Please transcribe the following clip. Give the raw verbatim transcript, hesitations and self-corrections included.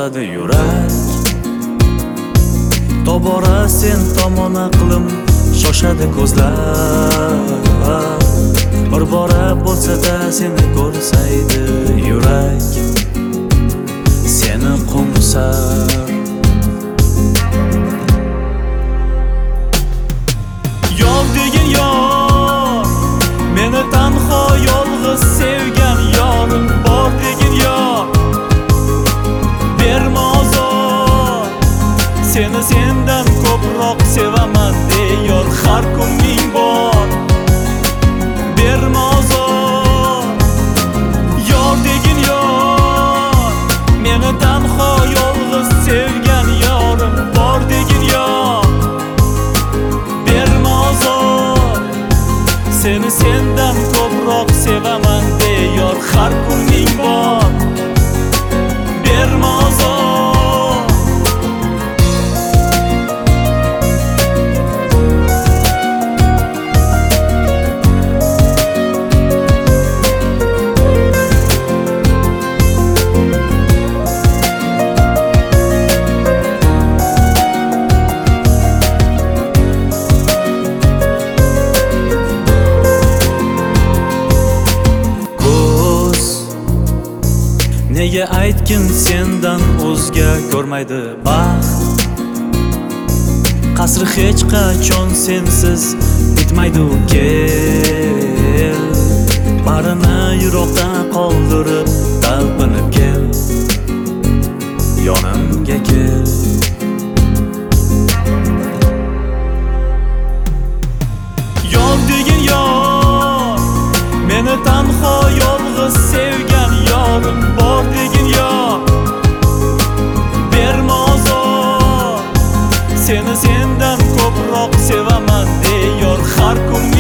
bosadi yurak. Tobora sen tomon aqlim shoshadi ko'zlar. Bir bora bo'lsa-da seni ko'rsaydi yurak, seni qo'msar. Yol degan yor, meni tanho yolg'iz sevgan yorim bor degan yor. Berma azor, seni sendan ko'proq sevaman deyor har kun ming bor. Berma azor, yor degan yor, meni tanho yolg'iz sevgan yorim bor degan yor. Berma azor, seni sendan ko'proq sevaman deyor har kun ming bor. Berma azor. Nega aytgin sendan o'zga ko'rmaydi baxt? Qasri hech qachon sensiz bitmaydi kel. Barini yiroqdan qoldirib talpinib kel, yonimga kel. Yor degan yor, meni tanho yolg'iz sevgan yorim bor degan yor. Berma azor, seni sendan ko'proq sevaman deyor har kun